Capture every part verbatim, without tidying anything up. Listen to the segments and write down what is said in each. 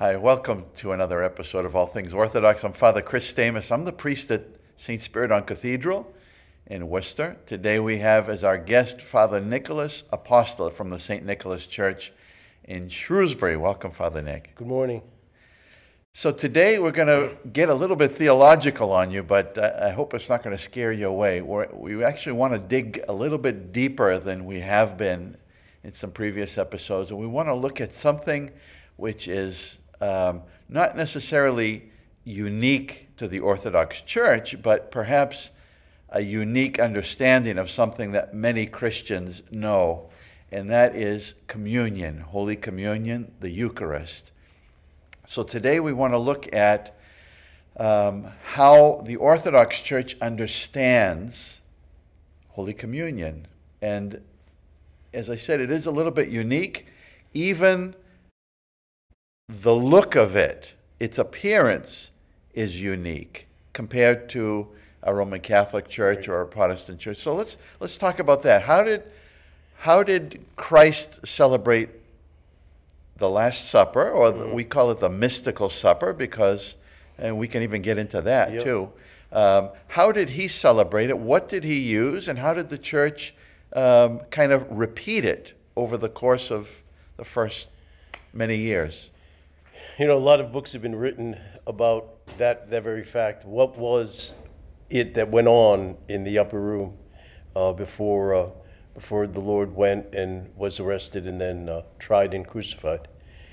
Hi, welcome to another episode of All Things Orthodox. I'm Father Chris Stamus. I'm the priest at Saint Spiridon Cathedral in Worcester. Today we have as our guest Father Nicholas Apostol from the Saint Nicholas Church in Shrewsbury. Welcome, Father Nick. Good morning. So today we're going to get a little bit theological on you, but I hope it's not going to scare you away. We're, we actually want to dig a little bit deeper than we have been in some previous episodes, and we want to look at something which is um, not necessarily unique to the Orthodox Church, but perhaps a unique understanding of something that many Christians know, and that is communion, Holy Communion, the Eucharist. So today we want to look at um, how the Orthodox Church understands Holy Communion. And as I said, it is a little bit unique. Even the look of it, its appearance is unique compared to a Roman Catholic Church or a Protestant church. So let's let's talk about that. How did how did Christ celebrate the Last Supper, or the, we call it the mystical supper, because, and we can even get into that Yep. too. Um, how did he celebrate it? What did he use? And how did the church um, kind of repeat it over the course of the first many years? You know, a lot of books have been written about that, that very fact. What was it that went on in the upper room uh, before uh, before the Lord went and was arrested and then uh, tried and crucified?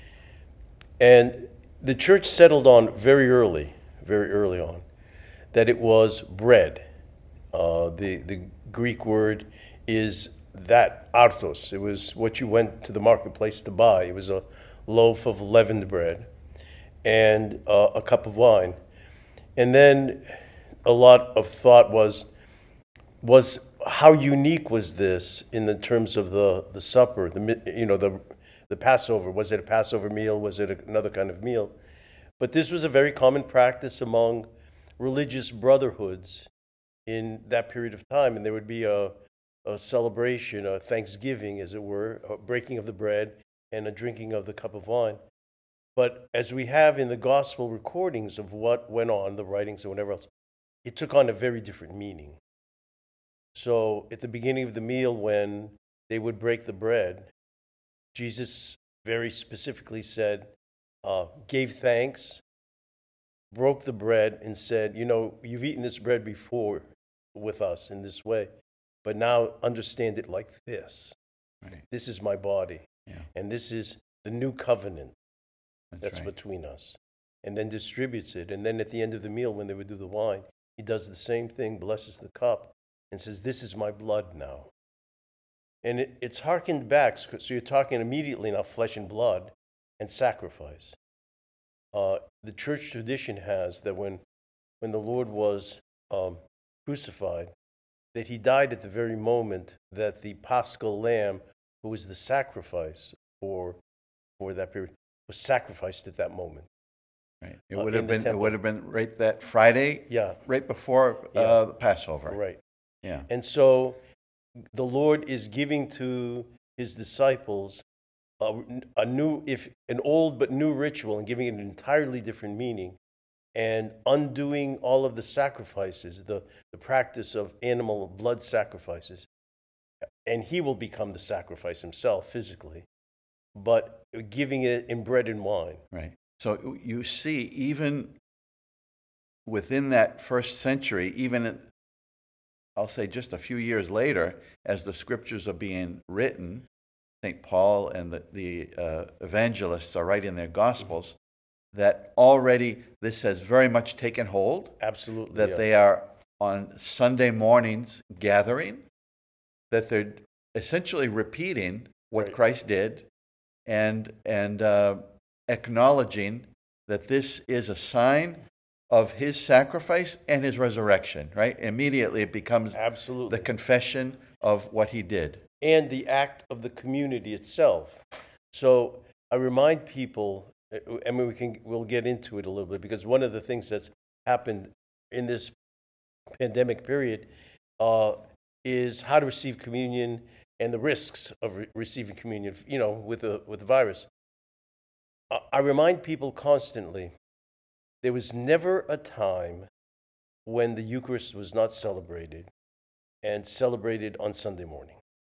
And the church settled on very early, very early on, that it was bread. Uh, the, the Greek word is that, artos. It was what you went to the marketplace to buy. It was a loaf of leavened bread and uh, a cup of wine. And then a lot of thought was, was how unique was this in the terms of the, the supper, the you know the the Passover? Was it a Passover meal? Was it another kind of meal? But this was a very common practice among religious brotherhoods in that period of time, and there would be a, a celebration, a thanksgiving, as it were, a breaking of the bread and a drinking of the cup of wine. But as we have in the gospel recordings of what went on, the writings and whatever else, it took on a very different meaning. So at the beginning of the meal, when they would break the bread, Jesus very specifically said, uh, gave thanks, broke the bread, and said, you know, you've eaten this bread before with us in this way, but now understand it like this. Right. This is my body, Yeah. and this is the new covenant That's, that's right. between us. And then distributes it. And then at the end of the meal, when they would do the wine, he does the same thing, blesses the cup, and says, this is my blood now. And it, it's hearkened back, so you're talking immediately now flesh and blood and sacrifice. Uh, the church tradition has that when, when the Lord was um, crucified, that he died at the very moment that the Paschal lamb, who was the sacrifice for, for that period, was sacrificed at that moment. Right. It uh, would in have the been. It temple. would have been right that Friday. Yeah. Right before uh, Yeah. the Passover. Right. Yeah. And so the Lord is giving to his disciples a, a new, if an old but new ritual, and giving it an entirely different meaning, and undoing all of the sacrifices, the, the practice of animal blood sacrifices. And he will become the sacrifice himself physically, but giving it in bread and wine. Right. So you see, even within that first century, even in, I'll say just a few years later, as the scriptures are being written, Saint Paul and the, the uh, evangelists are writing their gospels, that already this has very much taken hold. Absolutely. That yeah. they are on Sunday mornings gathering, that they're essentially repeating what Right. Christ did, and and uh, acknowledging that this is a sign of his sacrifice and his resurrection, right? Immediately it becomes Absolutely. the confession of what he did. And the act of the community itself. So I remind people, I mean, we can, we'll get into it a little bit, because one of the things that's happened in this pandemic period uh, is how to receive communion and the risks of re- receiving communion, you know, with the with the virus. I, I remind people constantly, there was never a time when the Eucharist was not celebrated and celebrated on Sunday morning.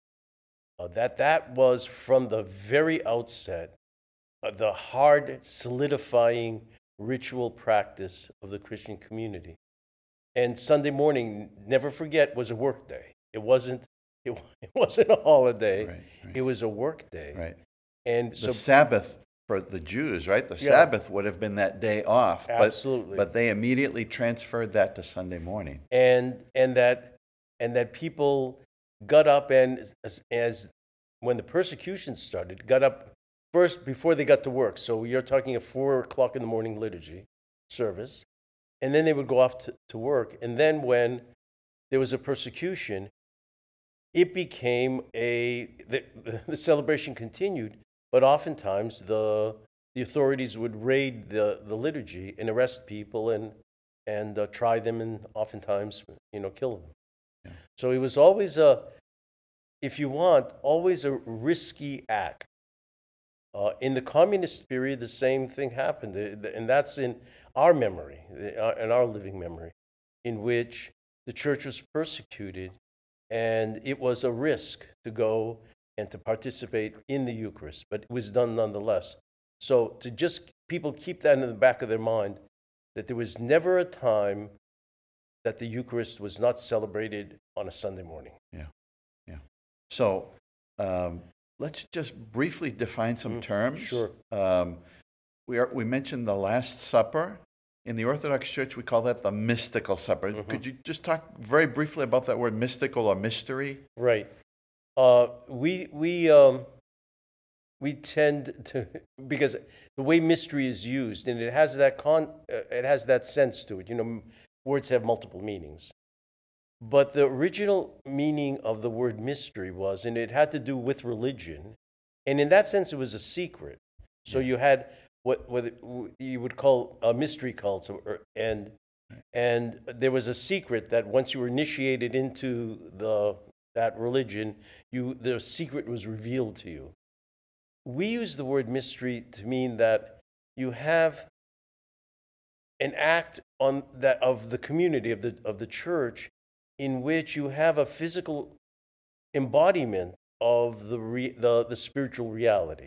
Uh, that that was from the very outset uh, the hard solidifying ritual practice of the Christian community. And Sunday morning, never forget, was a work day. It wasn't it, it wasn't a holiday. Right, right. It was a work day. Right. And The so Sabbath for the Jews, right? The Yeah. Sabbath would have been that day off. but- Absolutely. But they immediately transferred that to Sunday morning. and and that and that people got up and as, as when the persecution started, got up first before they got to work. So you're talking a four o'clock in the morning liturgy service, and then they would go off to, to work. And then when there was a persecution, it became a the, the celebration continued, but oftentimes the the authorities would raid the, the liturgy and arrest people and and uh, try them and oftentimes you know kill them. Yeah. So it was always a, if you want, always a risky act. Uh, in the communist period, the same thing happened, and that's in our memory, in our living memory, in which the church was persecuted, and it was a risk to go and to participate in the Eucharist, but it was done nonetheless. So to just people keep that in the back of their mind, that there was never a time that the Eucharist was not celebrated on a Sunday morning. Yeah, yeah. So um, let's just briefly define some Mm, terms. sure. Um, we are, we mentioned the Last Supper. In the Orthodox Church, we call that the mystical supper. Mhm. Could you just talk very briefly about that word mystical or mystery? Right. Uh, we we um, we tend to, because the way mystery is used, and it has that con, uh, it has that sense to it. You know, m- words have multiple meanings, but the original meaning of the word mystery was, and it had to do with religion, and in that sense, it was a secret. So you had what what it- w- you would call a mystery cults, or, and and there was a secret that once you were initiated into the that religion, you the secret was revealed to you. We use the word mystery to mean that you have an act on that of the community of the of the church in which you have a physical embodiment of the re, the, the spiritual reality.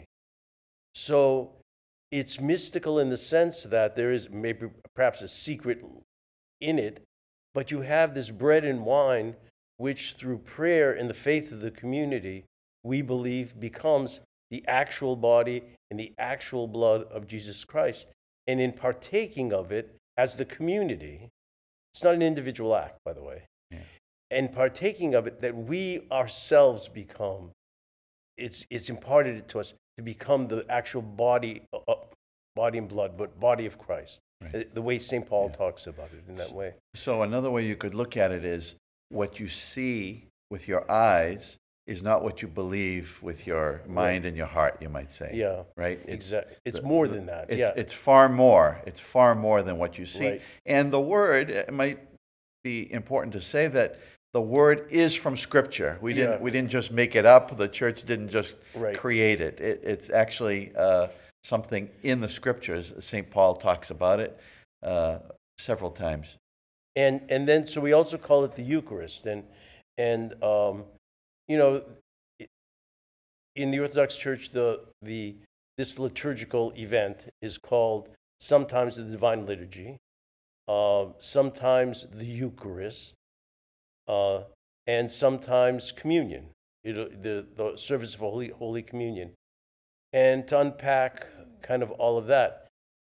So it's mystical in the sense that there is maybe perhaps a secret in it, but you have this bread and wine which through prayer and the faith of the community we believe becomes the actual body and the actual blood of Jesus Christ. And in partaking of it as the community, it's not an individual act, by the way, Yeah. and partaking of it, that we ourselves become, it's, it's imparted to us to become the actual body, uh, body and blood, but body of Christ. Right. The way Saint Paul Yeah. talks about it in that way. So another way you could look at it is what you see with your eyes is not what you believe with your mind and your heart, you might say. Yeah, Right? exactly. It's the- more the- than that. It's, Yeah, it's far more. It's far more than what you see. Right. And the word, it might be important to say that the word is from Scripture. We didn't Yeah. we didn't just make it up. The church didn't just Right. create it. it. It's actually uh, something in the Scriptures. Saint Paul talks about it uh, several times. and and then so we also call it the Eucharist, and and um, you know, i- in the Orthodox Church, the the this liturgical event is called sometimes the Divine Liturgy, uh, sometimes the Eucharist, uh, and sometimes Communion, it, the the service of Holy Holy Communion, and to unpack kind of all of that.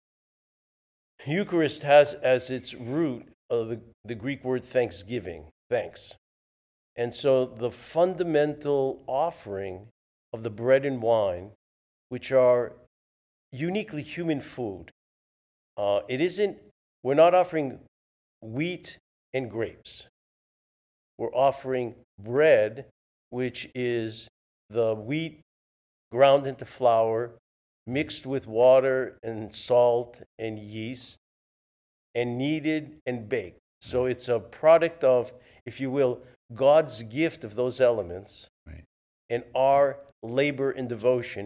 Eucharist has as its root uh, the, the Greek word thanksgiving, thanks. And so the fundamental offering of the bread and wine, which are uniquely human food, uh, it isn't, we're not offering wheat and grapes. We're offering bread, which is the wheat ground into flour, mixed with water and salt and yeast, and kneaded and baked. So it's a product of, if you will, God's gift of those elements Right. and our labor and devotion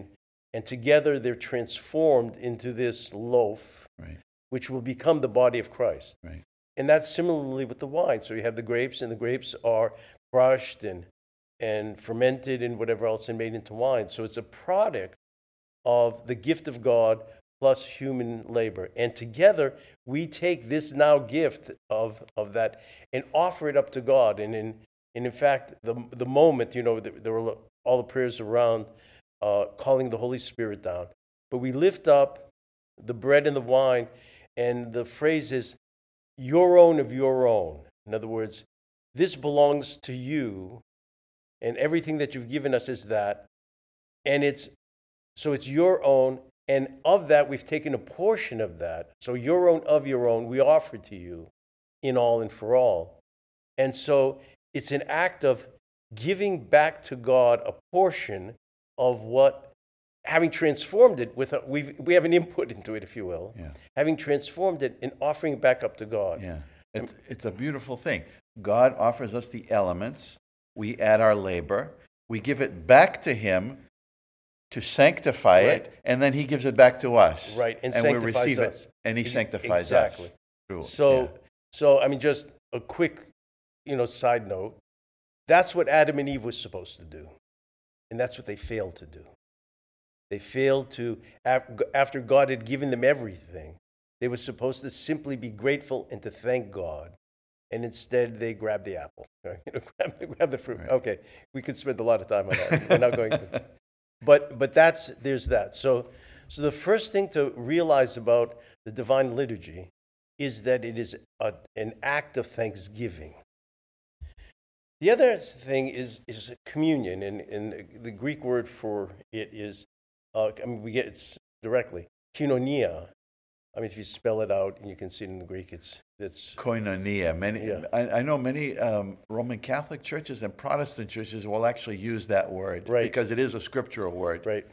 And together they're transformed into this loaf, Right. which will become the body of Christ. Right. And that's similarly with the wine. So you have the grapes, and the grapes are crushed and, and fermented and whatever else and made into wine. So it's a product of the gift of God plus human labor. And together we take this now gift of, of that and offer it up to God. And in, and in fact, the, the moment, you know, there were all the prayers around uh, calling the Holy Spirit down. But we lift up the bread and the wine, and the phrase is, your own of your own. In other words, this belongs to you, and everything that you've given us is that. And it's, so it's your own, and of that we've taken a portion of that. So your own of your own we offer to you in all and for all. And so it's an act of giving back to God a portion of what, having transformed it with a, we we have an input into it, if you will. Yeah. Having transformed it and offering it back up to God. Yeah. It's, it's a beautiful thing. God offers us the elements. We add our labor. We give it back to Him to sanctify Right. it, and then He gives it back to us. Right, and we sanctifies receive us. it, and He Ex- sanctifies exactly. us. True. So, Yeah. so I mean, just a quick, you know, side note. That's what Adam and Eve was supposed to do, and that's what they failed to do. They failed to, after God had given them everything, they were supposed to simply be grateful and to thank God, and instead they grabbed the apple, right? You know, grab, grab the fruit. Right. Okay, we could spend a lot of time on that. We're not going to. But but that's there's that. So so the first thing to realize about the divine liturgy is that it is a, an act of thanksgiving. The other thing is is communion, and, and the Greek word for it is, uh, I mean, we get it's directly koinonia. I mean, if you spell it out and you can see it in the Greek, it's it's Koinonia. Many, Yeah. I, I know many um, Roman Catholic churches and Protestant churches will actually use that word, Right. because it is a scriptural word. right.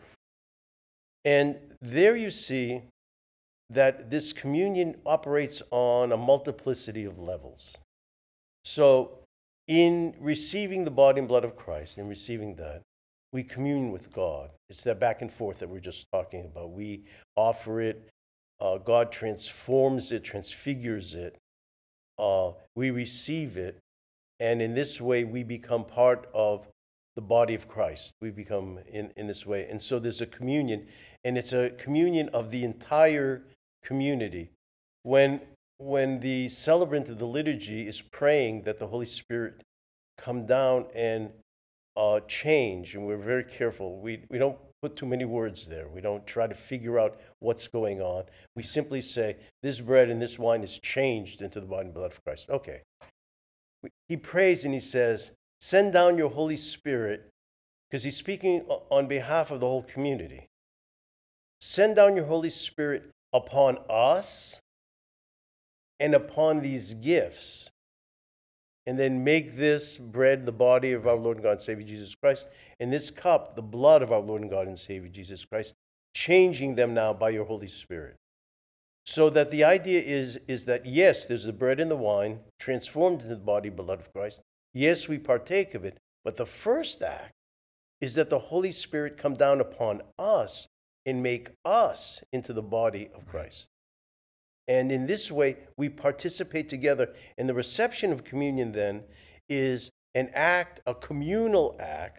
And there you see that this communion operates on a multiplicity of levels. So, in receiving the body and blood of Christ, in receiving that, we commune with God. It's that back and forth that we're just talking about. We offer it, uh, God transforms it, transfigures it, uh, we receive it, and in this way we become part of the body of Christ. We become in, in this way. And so there's a communion, and it's a communion of the entire community. When when the celebrant of the liturgy is praying that the Holy Spirit come down and uh, change, and we're very careful. We we don't put too many words there. We don't try to figure out what's going on. We simply say, this bread and this wine is changed into the body and blood of Christ. Okay. He prays and he says, send down your Holy Spirit, because he's speaking on behalf of the whole community. Send down your Holy Spirit upon us and upon these gifts, and then make this bread the body of our Lord and God and Savior Jesus Christ, and this cup the blood of our Lord and God and Savior Jesus Christ, changing them now by your Holy Spirit. So that the idea is, is that, yes, there's the bread and the wine transformed into the body and blood of Christ. Yes, we partake of it, but the first act is that the Holy Spirit come down upon us and make us into the body of Christ. And in this way, we participate together. And the reception of communion then is an act, a communal act,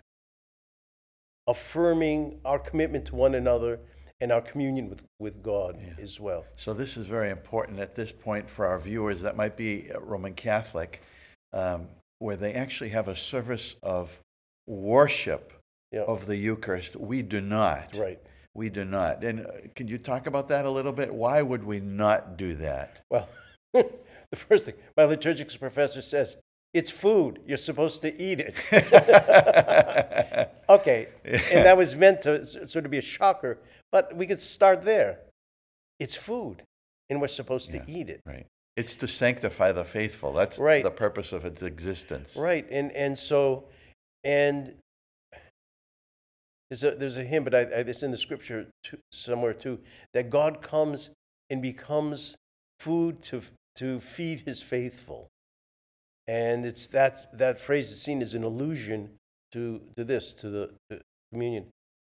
affirming our commitment to one another and our communion with, with God Yeah. as well. So this is very important at this point for our viewers that might be Roman Catholic, um, where they actually have a service of worship Yeah. of the Eucharist. We do not. Right. We do not. And uh, can you talk about that a little bit? Why would we not do that? Well, the first thing, my liturgics professor says, it's food. You're supposed to eat it. Okay. And that was meant to s- sort of be a shocker, but we could start there. It's food, and we're supposed Yeah. to eat it. Right. It's to sanctify the faithful. That's Right. the purpose of its existence. Right. And and so, and there's a, there's a hymn, but I, I, it's in the scripture too, somewhere too, that God comes and becomes food to to feed his faithful. And it's that that phrase is seen as an allusion to, to this, to the to communion.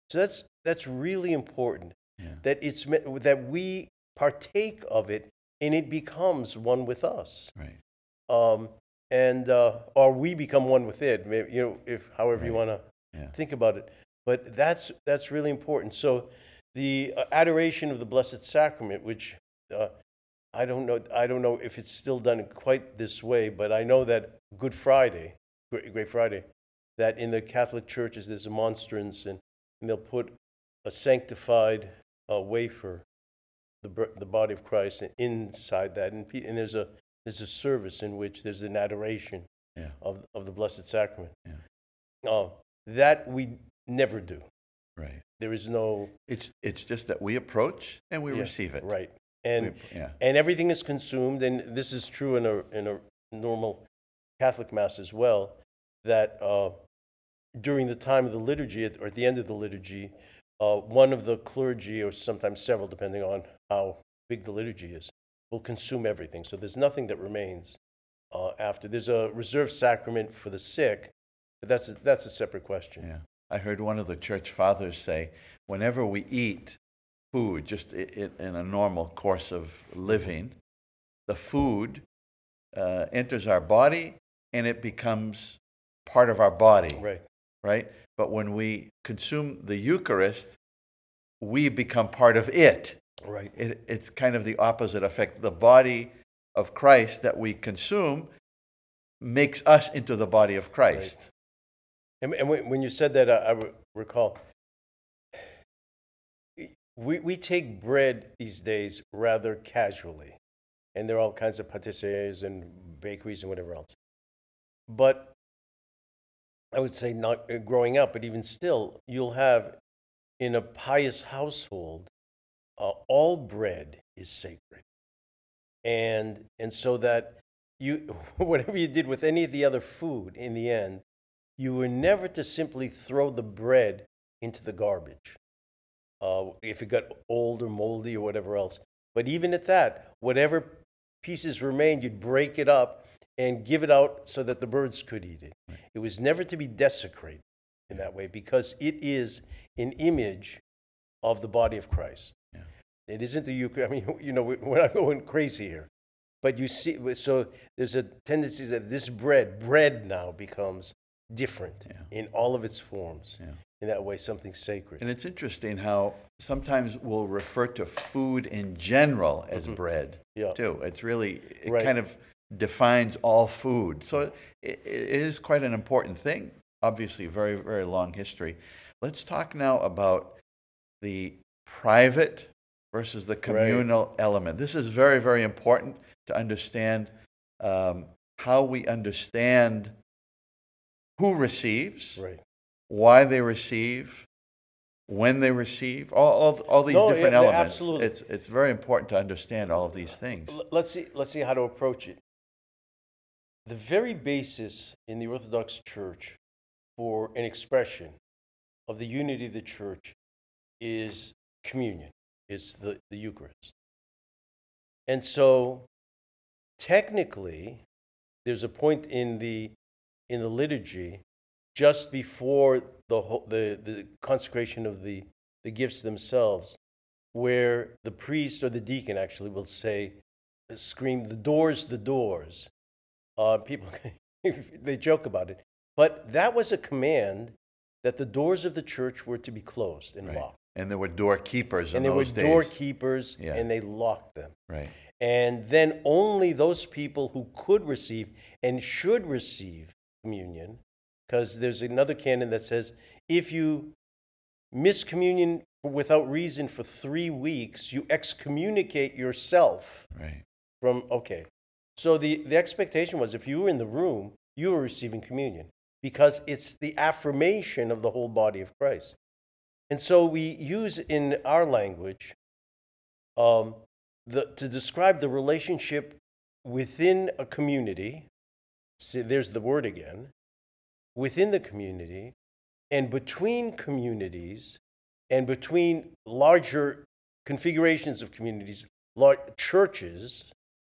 So that's that's really important. Yeah. That it's me- that we partake of it and it becomes one with us. Right. Um, and uh, or we become one with it. Maybe, you know, if however you Right. want to Yeah. think about it. But that's that's really important. So the uh, adoration of the Blessed Sacrament, which uh, I don't know, I don't know if it's still done quite this way, but I know that Good Friday, Great, Great Friday, that in the Catholic churches there's a monstrance, and, and they'll put a sanctified uh, wafer, the br- the body of Christ, inside that, and, pe- and there's a there's a service in which there's an adoration Yeah. of of the Blessed Sacrament. Yeah. Uh, that we never do. Right. There is no It's it's just that we approach and we yeah, receive it. right, and We- yeah. and everything is consumed, and this is true in a in a normal Catholic Mass as well. That uh, during the time of the liturgy, at- or at the end of the liturgy, uh, one of the clergy, or sometimes several, depending on how big the liturgy is, will consume everything. So there's nothing that remains uh, after. There's a reserved sacrament for the sick, but that's a, that's a separate question. Yeah. I heard one of the church fathers say, whenever we eat food, just i- i- in a normal course of living, the food uh, enters our body and it becomes part of our body, Right. right? But when we consume the Eucharist, we become part of it. Right. It, it's kind of the opposite effect. The body of Christ that we consume makes us into the body of Christ. And, and when when you said that, I, I re- recall, we, we take bread these days rather casually. And there are all kinds of patisseries and bakeries and whatever else. But I would say not uh, growing up, but even still, you'll have in a pious household, uh, all bread is sacred. And, and so that you, whatever you did with any of the other food in the end, you were never to simply throw the bread into the garbage uh, if it got old or moldy or whatever else. But even at that, whatever pieces remained, you'd break it up and give it out so that the birds could eat it. Right. It was never to be desecrated in that way because it is an image of the body of Christ. Yeah. It isn't the Eucharist. I mean, you know, we're not going crazy here. But you see, so there's a tendency that this bread, bread now becomes different Yeah. in all of its forms. Yeah. In that way, something sacred. And it's interesting how sometimes we'll refer to food in general as Mhm. bread, Yeah. too. It's really, it Right. kind of defines all food. So it, it is quite an important thing. Obviously, very, very long history. Let's talk now about the private versus the communal element. This is very, very important to understand um, how we understand who receives, Right. why they receive, when they receive, all, all, all these No, different yeah, elements. absolutely. It's, it's very important to understand all of these things. L- Let's see. Let's see how to approach it. The very basis in the Orthodox Church for an expression of the unity of the Church is communion. Is the, the Eucharist. And so, technically, there's a point in the in the liturgy just before the whole, the the consecration of the the gifts themselves, where the priest or the deacon actually will say, scream, "The doors, the doors." Uh, people they joke about it, but that was a command that the doors of the church were to be closed and Right. locked. And there were doorkeepers in And there were those days. doorkeepers, Yeah. and they locked them. Right. And then only those people who could receive and should receive communion, because there's another canon that says if you miss communion without reason for three weeks, you excommunicate yourself Right. from, okay. So the, the expectation was if you were in the room, you were receiving communion because it's the affirmation of the whole body of Christ. And so we use in our language um, the, to describe the relationship within a community. See, there's the word again. Within the community and between communities and between larger configurations of communities, large churches,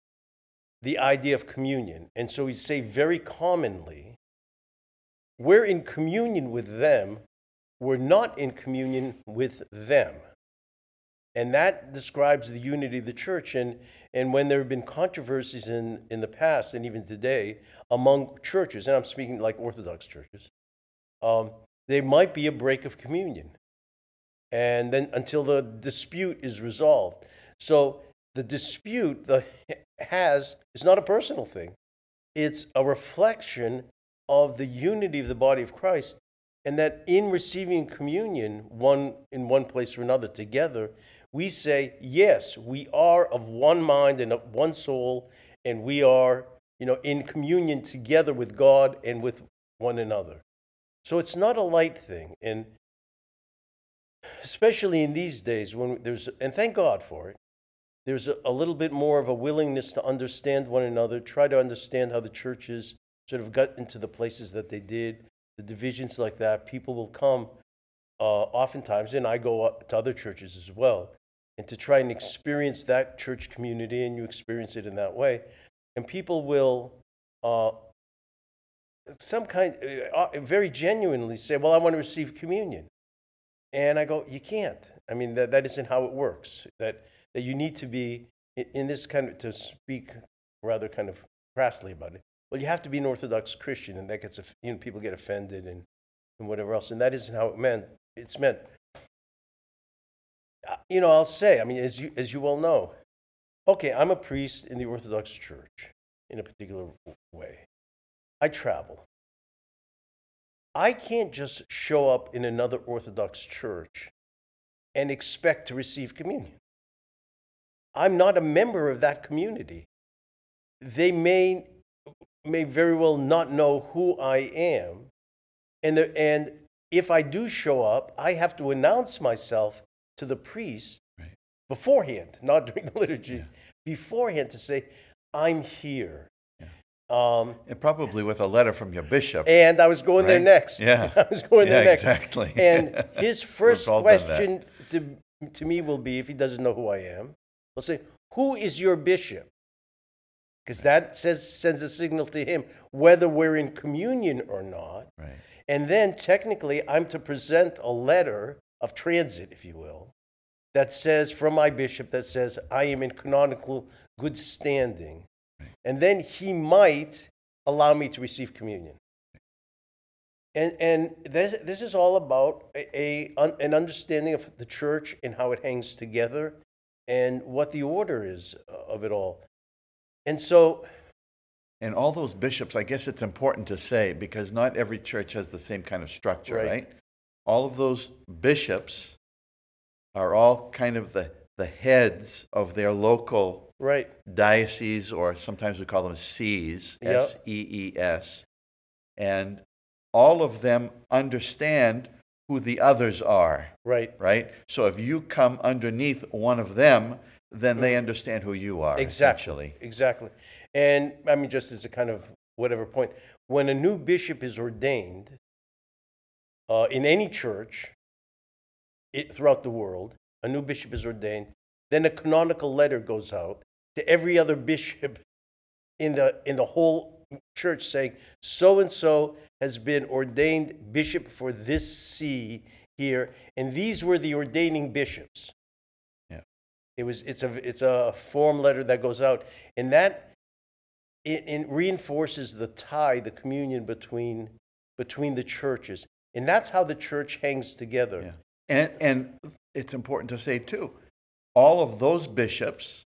the idea of communion. And so we say very commonly, we're in communion with them were not in communion with them. And that describes the unity of the church. And, and when there have been controversies in, in the past and even today among churches, and I'm speaking like Orthodox churches, um, there might be a break of communion. And then until the dispute is resolved. So the dispute the, has is not a personal thing. It's a reflection of the unity of the body of Christ. And that in receiving communion, one in one place or another together, we say, yes, we are of one mind and of one soul, and we are, you know, in communion together with God and with one another. So it's not a light thing. And especially in these days when there's, and thank God for it, there's a, a little bit more of a willingness to understand one another, try to understand how the churches sort of got into the places that they did, the divisions like that. People will come uh, oftentimes, and I go up to other churches as well, and to try and experience that church community, and you experience it in that way. And people will, uh, some kind, uh, very genuinely say, well, I want to receive communion. And I go, you can't. I mean, that, that isn't how it works. That that you need to be, in this kind of, to speak rather kind of crassly about it, well, you have to be an Orthodox Christian, and that gets, you know, people get offended and, and whatever else. And that isn't how it meant. It's meant, you know, I'll say, I mean, as you as you well know, okay, I'm a priest in the Orthodox Church in a particular way. I travel. I can't just show up in another Orthodox church and expect to receive communion. I'm not a member of that community. They may may very well not know who I am, and the, and if I do show up, I have to announce myself to the priest right. beforehand, not during the liturgy, yeah. beforehand to say, I'm here. Um, and probably with a letter from your bishop. And I was going right? there next. Yeah. I was going yeah, there next. Exactly. And his first question to, to me will be, if he doesn't know who I am, he'll say, who is your bishop? Because that says sends a signal to him whether we're in communion or not. Right. And then technically I'm to present a letter of transit, if you will, that says, from my bishop, that says I am in canonical good standing. And then he might allow me to receive communion. And and this, this is all about a, a an understanding of the church and how it hangs together and what the order is of it all. And so... And all those bishops, I guess it's important to say, because not every church has the same kind of structure, right? right? All of those bishops are all kind of the, the heads of their local right. diocese, or sometimes we call them sees, yep. S E E S. And all of them understand who the others are. Right. Right? So if you come underneath one of them, then mm-hmm. they understand who you are, exactly. essentially. Exactly. And, I mean, just as a kind of whatever point, when a new bishop is ordained uh, in any church it, throughout the world, a new bishop is ordained, then a canonical letter goes out to every other bishop in the in the whole church saying, so-and-so has been ordained bishop for this see here, and these were the ordaining bishops. Yeah. It was it's a it's a form letter that goes out, and that it, it reinforces the tie, the communion between between the churches. And that's how the church hangs together. Yeah. And and it's important to say too, all of those bishops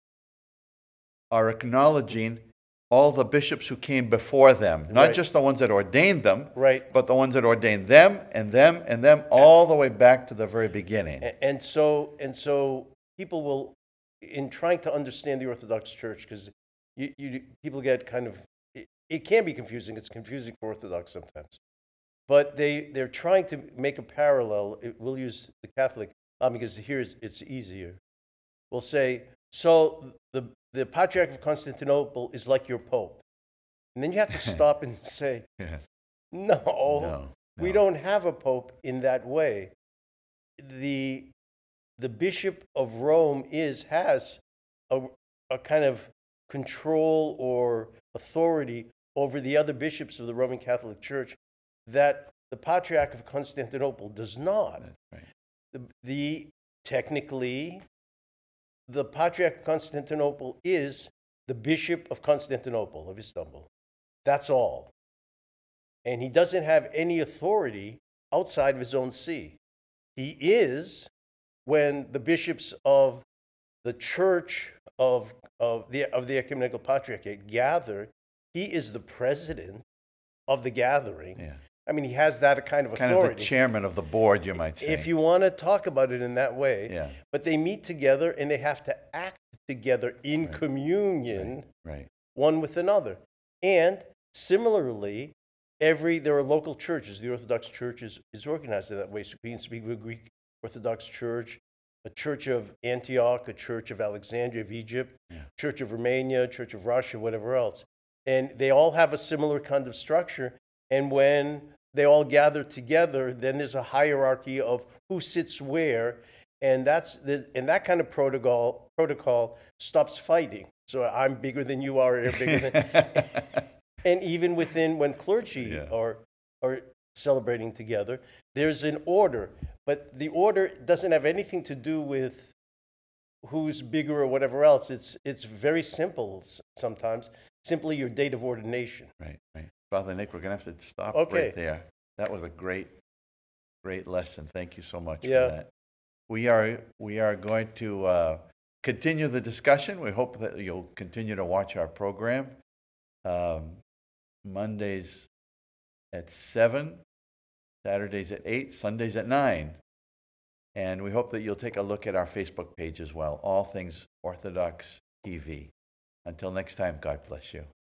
are acknowledging all the bishops who came before them, not right. just the ones that ordained them, right. but the ones that ordained them and them and them all the way back to the very beginning. And, and so and so people will, in trying to understand the Orthodox Church, because you, you people get kind of, it, it can be confusing. It's confusing for Orthodox sometimes. But they, they're trying to make a parallel. It, we'll use the Catholic, um, because here is, it's easier. We'll say, so the the Patriarch of Constantinople is like your Pope. And then you have to stop and say, yeah. no, no, we no. don't have a Pope in that way. The the Bishop of Rome is has a, a kind of control or authority over the other bishops of the Roman Catholic Church that The Patriarch of Constantinople does not. That's right. The, the technically, the Patriarch of Constantinople is the Bishop of Constantinople, of Istanbul. That's all. And he doesn't have any authority outside of his own see. He is, when the bishops of the Church of, of, the, of the Ecumenical Patriarchate gather, he is the president of the gathering. Yeah. I mean, he has that kind of Kind authority. of the chairman of the board, you might say. If you want to talk about it in that way. Yeah. But they meet together and they have to act together in Right. communion, Right. one with another. And similarly, every there are local churches. The Orthodox Church is, is organized in that way. So we can speak of a Greek Orthodox Church, a Church of Antioch, a Church of Alexandria of Egypt, Yeah. Church of Romania, Church of Russia, whatever else. And they all have a similar kind of structure. And when they all gather together, then there's a hierarchy of who sits where, and that's the, and that kind of protocol protocol stops fighting. So I'm bigger than you are, you're bigger than. And even within when clergy Yeah. are are celebrating together, there's an order, but the order doesn't have anything to do with who's bigger or whatever else. It's it's very simple s- sometimes. Simply your date of ordination. Right, right. Father Nick, we're going to have to stop Okay. right there. That was a great, great lesson. Thank you so much Yeah. for that. We are, we are going to uh, continue the discussion. We hope that you'll continue to watch our program. Um, Mondays at seven, Saturdays at eight, Sundays at nine. And we hope that you'll take a look at our Facebook page as well, All Things Orthodox T V. Until next time, God bless you.